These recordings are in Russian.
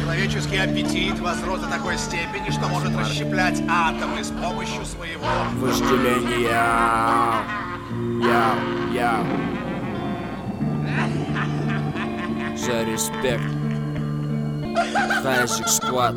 Человеческий аппетит возрос до такой степени, что может расщеплять атомы с помощью своего вожделения. Я. За респект. Хайзик Сквад.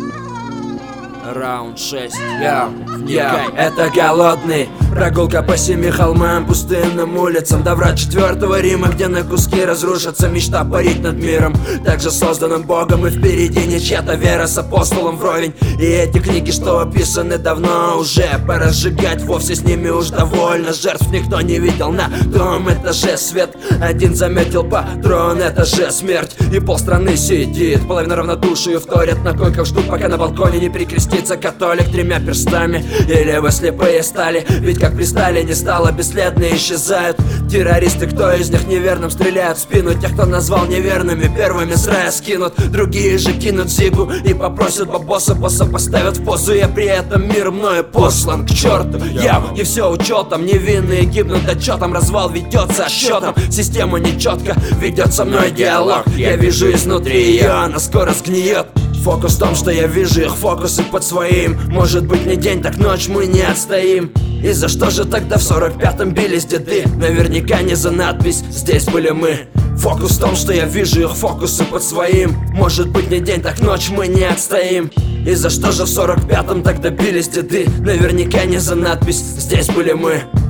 Раунд 6. Это голодный. Прогулка по 7 холмам, пустынным улицам. До врат 4-го Рима, где на куски разрушится мечта парить над миром, также созданным Богом. И впереди не чья-то вера с апостолом вровень. И эти книги, что описаны давно уже, пора сжигать, вовсе с ними уж довольно. Жертв никто не видел на том этаже. Свет один заметил патрон, это же смерть. И полстраны сидит, половина равнодушию вторят на койках, ждут, пока на балконе не перекрестится католик 3 перстами. Или вы слепые стали, ведь как пристали не стало, бесследно исчезают террористы. Кто из них неверным стреляет в спину? Тех, кто назвал неверными, первыми с рая скинут. Другие же кинут зигу и попросят бабоса. Босса поставят в позу, я при этом мир мною послан к черту. И все учетом, невинные гибнут отчетом. Развал ведется отсчетом, система нечетко ведет со мной диалог. Я вижу изнутри ее, она скоро сгниет. Фокус в том, что я вижу их фокусы под своим. Может быть не день, так ночь, мы не отстоим. И за что же тогда в 45-м бились деды? Наверняка не за надпись, здесь были мы. Фокус в том, что я вижу их фокусы под своим. Может быть не день, так ночь, мы не отстоим. И за что же в 45-м тогда бились деды? Наверняка не за надпись, здесь были мы.